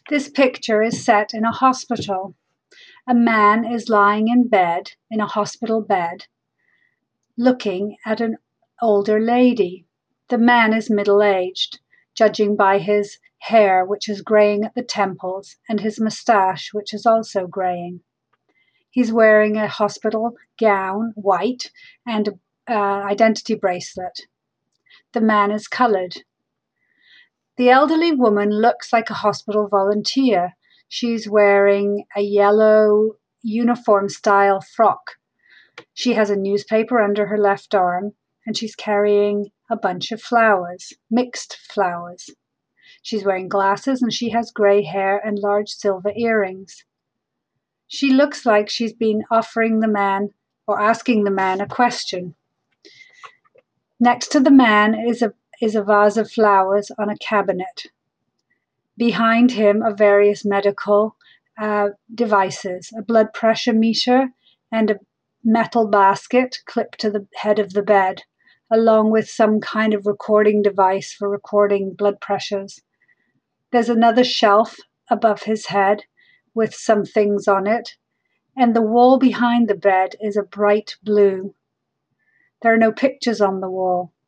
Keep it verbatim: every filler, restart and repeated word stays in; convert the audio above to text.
This picture is set in a hospital. A man is lying in bed, in a hospital bed, looking at an older lady. The man is middle-aged, judging by his hair, which is graying at the temples, and his moustache, which is also graying. He's wearing a hospital gown, white, and an uh, identity bracelet. The man is colored. The elderly woman looks like a hospital volunteer. She's wearing a yellow uniform-style frock. She has a newspaper under her left arm, and she's carrying a bunch of flowers, mixed flowers. She's wearing glasses, and she has gray hair and large silver earrings. She looks like she's been offering the man or asking the man a question. Next to the man is a is a vase of flowers on a cabinet. Behind him are various medical uh, devices, a blood pressure meter and a metal basket clipped to the head of the bed, along with some kind of recording device for recording blood pressures. There's another shelf above his head with some things on it, and the wall behind the bed is a bright blue. There are no pictures on the wall.